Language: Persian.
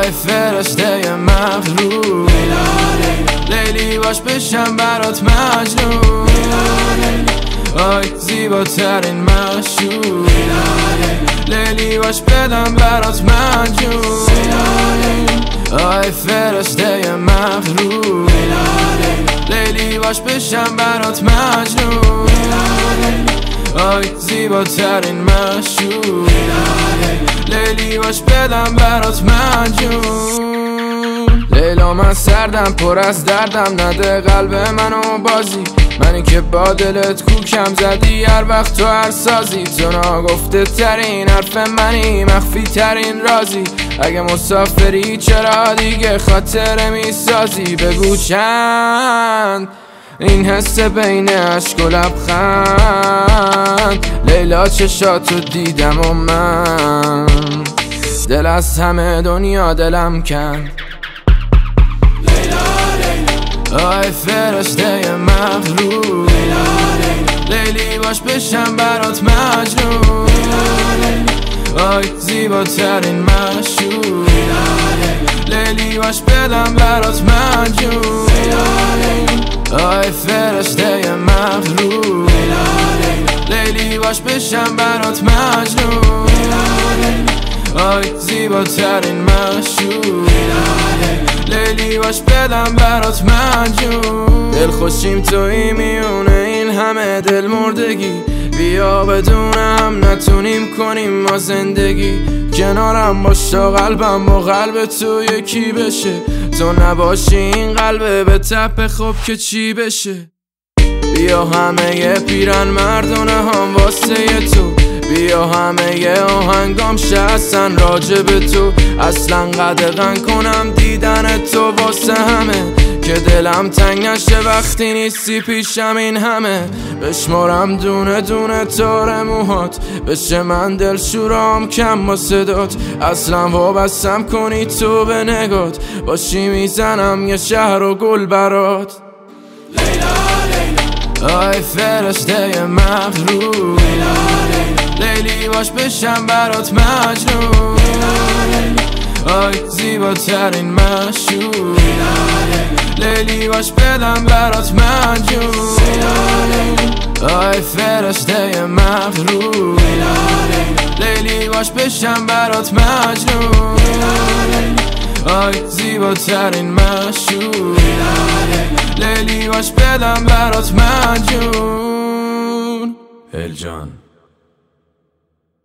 آی فرشته مغرور، لیلی باش بشم برات مجنون، آی زیباترین معشوق، لیلی باش بدم برات مجنون، آی فرشته مغرور، لیلی باش بشم برات مجنون، آی زیباترین معشوق، لیلی باش بدم برات مجنون. لیلا من سردم پر از دردم، نده قلب منو بازی، منی که با دلت کوکم زدی هر وقت تو هر سازی، تو ناگفته ترین حرف منی، مخفی ترین رازی، اگه مسافری چرا دیگه خاطره میسازی؟ بگو چند این حس بین عشق و لبخند، لیلا چشاتو دیدم و من دل از همه دنیا دلم کن. آی فرشته مغرور، لیلی باش بشم برات مجنون، آی زیباترین معشوق، لیلی باش بدم برات مجنون، آی فرشته مغرور، لیلی باش بشم برات مجنون، آی زیباترین معشوق، لیلی باش بدم برات مجنون. دل خوشیم توی میونه این همه دل مردگی، بیا بدونم نتونیم کنیم ما زندگی، کنارم باش تا قلبم با قلب تو یکی بشه، تو نباشی این قلبه به تپ خوب که چی بشه؟ بیا همه پیرن مردونه هم واسه تو، بیا همه آهنگام شستن راجب تو، اصلا قدغن کنم دیدن تو واسه همه، که دلم تنگ نشه وقتی نیستی پیشم این همه، بشمارم دونه دونه تار موهات، بشه من دل شورام کم با صدات، اصلا وابستم کنی تو به نگات، باشی میزنم یه شهر و گل برات. آی فرشته مغرور، لیلی باش بشم برات مجنون، آی زیباترین معشوق، لیلی باش بدم برات مجنون، آی فرشته مغرور، لیلی باش بشم برات مجنون، آی زیباترین معشوق، لیلی باش بدم برات مجنون. الجان